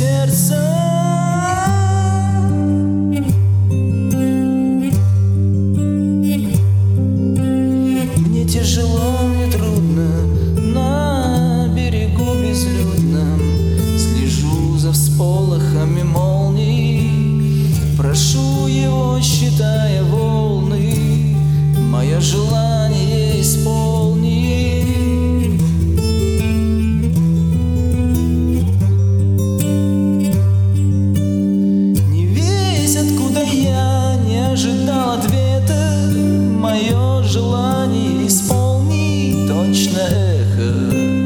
сердца. Мне тяжело, мне трудно, на берегу безлюдном слежу за всполохами молний, прошу его, считая волны, мое желание исполни. Не весь откуда я не ожидал ответа, мое желание исполни, точно эхо.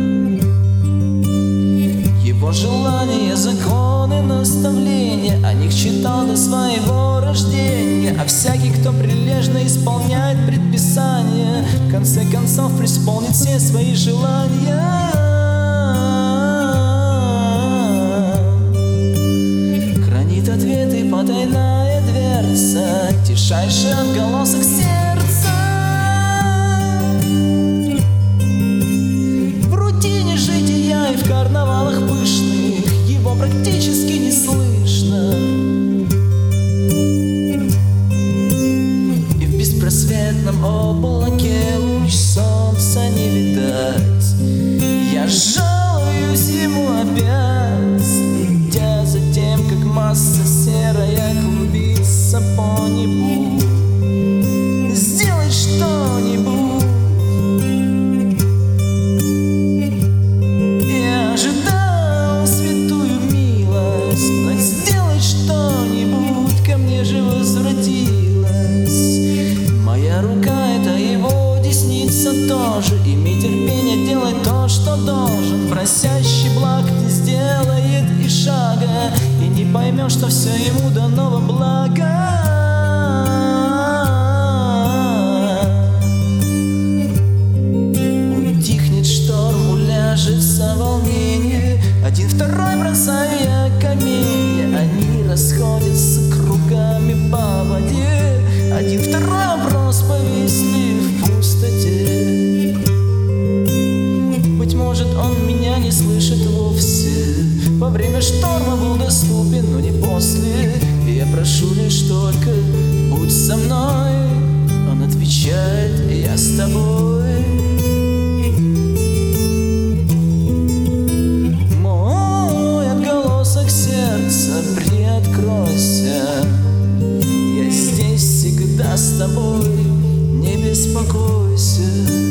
Его желания, законы, наставления, о них читал до своего рождения. А всякий, кто прилежно исполняет предписания, в конце концов преисполнит все свои желания. Хранит ответы потайная дверца, тишайший отголосок сердца. В рутине жития и в карнавалах пышных его практически не слышно. И в беспросветном облаке луч солнца не видать. Я жалуюсь ему опять, следя за тем, как масса серая клубится по небу. Сделай что-нибудь. Я ожидал святую милость, но сделай что-нибудь, ко мне же возвратилась моя рука, это его десница тоже. Имей терпение, делай то, что должен. Просящий благ не сделает и шага, и не поймешь, что все ему дано во благо. Утихнет шторм, уляжется волнение, один второй бросаю я камень, они расходятся кругами по воде. Один второй вопрос повисли в пустоте. Быть может, он меня не слышит вовсе. Во время шторма был доступен, но не после. И я прошу лишь только будь со мной. Он отвечает: я с тобой. Мой отголосок сердца, приоткройся. Я здесь всегда с тобой, не беспокойся.